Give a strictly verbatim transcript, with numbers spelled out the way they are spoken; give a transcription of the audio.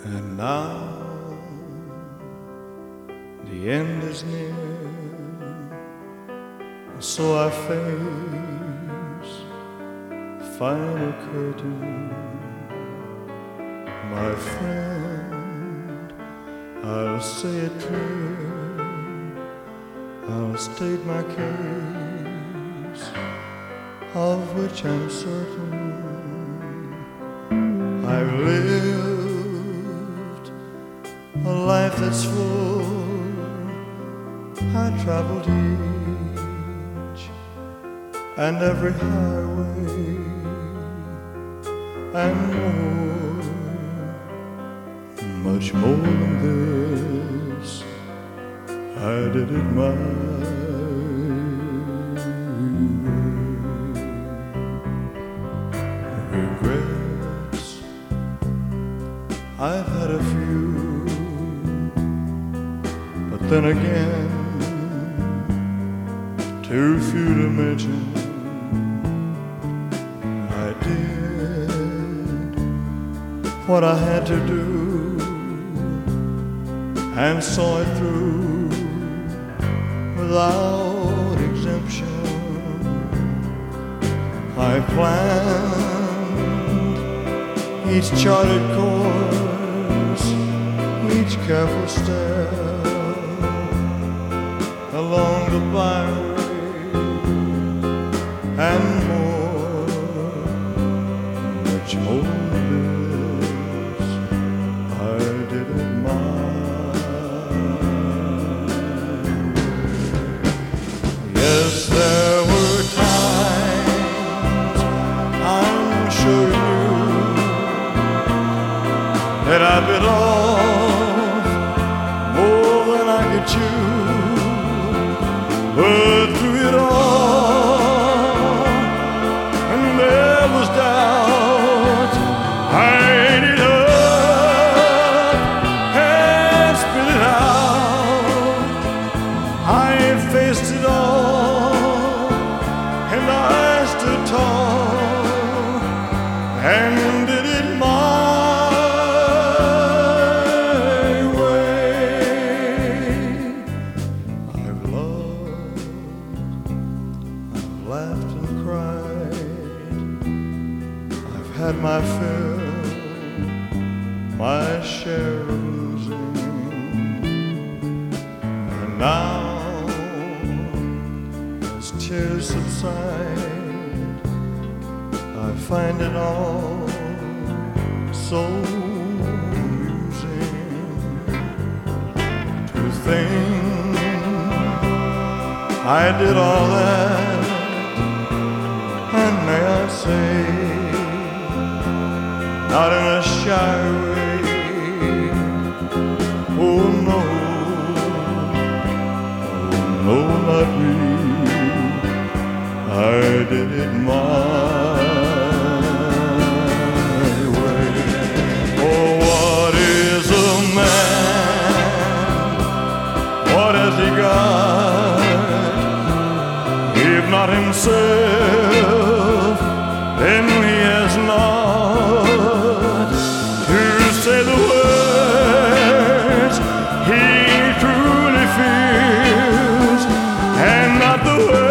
And now the end is near, and so I face the final curtain. My friend, I'll say it clear, I'll state my case, of which I'm certain. I've lived a life that's full. I traveled each and every highway and more, much more than this. I did it my way. Regrets, I've had a few, but then again, too few to mention. I did what I had to do and saw it through without exemption. I planned each charted course, each careful step along the byway, and more, much more than this, I did it my way. Yes, there were times, I'm sure you knew, that I bit off more than I could chew. But through it all, and there was doubt, I ate it up and spit it out. I faced it all, and I stood tall and did it my laughed and cried. I've had my fill, my share of losing, and now, as tears subside, I find it all so amusing to think I did all that. And may I say, not in a shy way, oh no, oh no, not me, I did it my way. Oh, what is a man, what has he got, if not himself? Then he has not to say the words he truly feels, and not the words